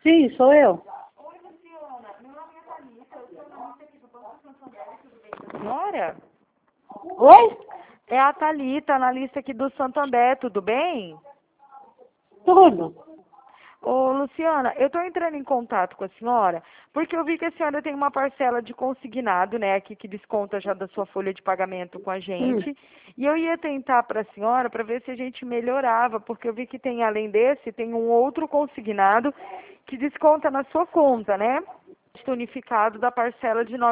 Sim, sou eu. Oi, Luciana. Meu nome é Thalita. Eu sou analista aqui do Banco Santander. Tudo bem com a senhora? Oi? É a Thalita, analista aqui do Santander. Tudo bem? Tudo. Ô, Luciana, eu estou entrando em contato com a senhora porque eu vi que a senhora tem uma parcela de consignado, né, aqui que desconta já da sua folha de pagamento com a Hum. gente. E eu ia tentar para a senhora para ver se a gente melhorava, porque eu vi que tem, além desse, tem um outro consignado que desconta na sua conta, né? Unificado da parcela de R$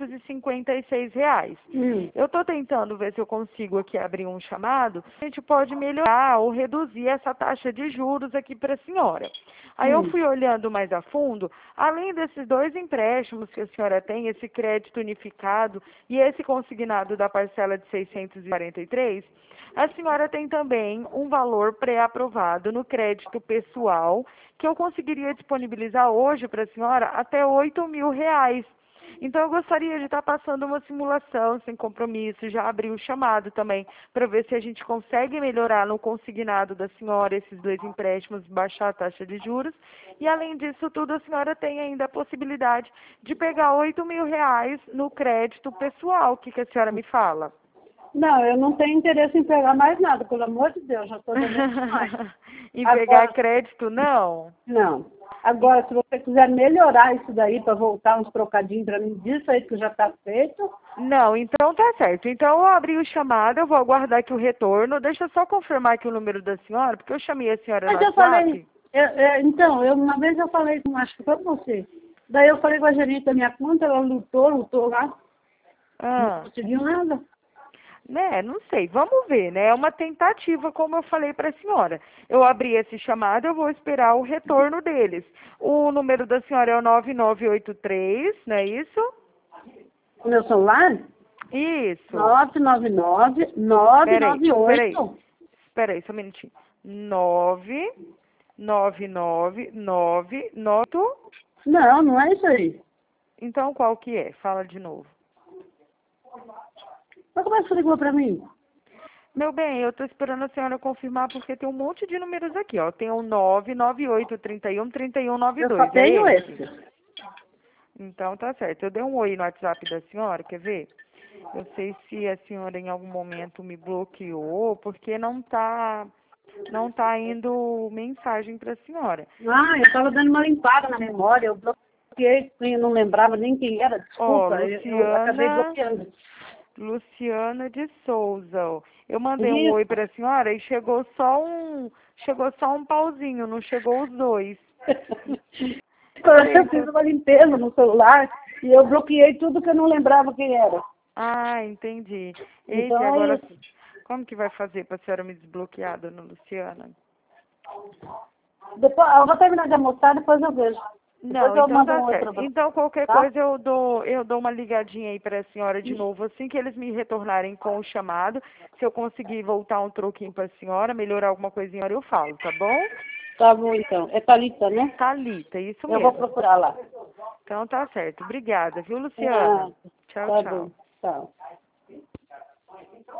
956. Hum. Eu estou tentando ver se eu consigo aqui abrir um chamado. A gente pode melhorar ou reduzir essa taxa de juros aqui para a senhora. Aí eu fui olhando mais a fundo, além desses dois empréstimos que a senhora tem, esse crédito unificado e esse consignado da parcela de 643, a senhora tem também um valor pré-aprovado no crédito pessoal que eu conseguiria disponibilizar hoje para a senhora até R$ 8.000. Então, eu gostaria de estar passando uma simulação sem compromisso, já abrir o chamado também, para ver se a gente consegue melhorar no consignado da senhora esses dois empréstimos, baixar a taxa de juros. E, além disso tudo, a senhora tem ainda a possibilidade de pegar R$ 8.000 no crédito pessoal. O que a senhora me fala? Não, eu não tenho interesse em pegar mais nada, pelo amor de Deus, já estou devendo demais. Em pegar Agora, crédito, não? não. Agora, se você quiser melhorar isso daí para voltar uns trocadinhos para mim disso aí que já está feito. Não, então tá certo. Então eu abri o chamado, eu vou aguardar aqui o retorno. Deixa eu só confirmar aqui o número da senhora, porque eu chamei a senhora no Mas eu falei, WhatsApp. então, uma vez eu falei com, acho que foi você. Daí eu falei com a gerente da minha conta, ela lutou lá, não Ah, conseguiu nada. né, não sei. Vamos ver, né? É uma tentativa, como eu falei para a senhora. Eu abri esse chamado, eu vou esperar o retorno deles. O número da senhora é o 9983, não é isso? O meu celular? Isso. 999 Peraí, peraí. 998. Espera aí, só um minutinho. 99999. Não, não é isso aí. Então, qual que é? Fala de novo. Mas como é que você ligou para mim? Meu bem, eu estou esperando a senhora confirmar porque tem um monte de números aqui, ó. Tem o 998313192. Eu só É tenho esse? esse. Então, tá certo. Eu dei um oi no WhatsApp da senhora, quer ver? Eu sei se a senhora em algum momento me bloqueou, porque não tá indo mensagem para a senhora. Ah, eu estava dando uma limpada na memória, eu bloqueei, eu não lembrava nem quem era, Ó, desculpa, eu acabei bloqueando. Luciana de Souza. Ó. Eu mandei um oi Isso. para a senhora e chegou só um pauzinho, não chegou os dois. Eu fiz uma limpeza no celular e eu bloqueei tudo que eu não lembrava quem era. Ah, entendi. Eita, e Então é agora isso. como que vai fazer para a senhora me desbloquear, dona Luciana? Depois, eu vou terminar de almoçar, depois eu vejo. Depois Não, eu então mando tá um oi pra certo. você, Então, qualquer tá? coisa eu dou uma ligadinha aí para a senhora de novo, assim que eles me retornarem com o chamado. Se eu conseguir voltar um troquinho para a senhora, melhorar alguma coisinha, eu falo, tá bom? Tá bom então. É Thalita, né? Thalita, isso Eu vou mesmo. procurar lá. Então tá certo. Obrigada, viu, Ah, Luciana? Tchau, tá bom. tchau. Tchau.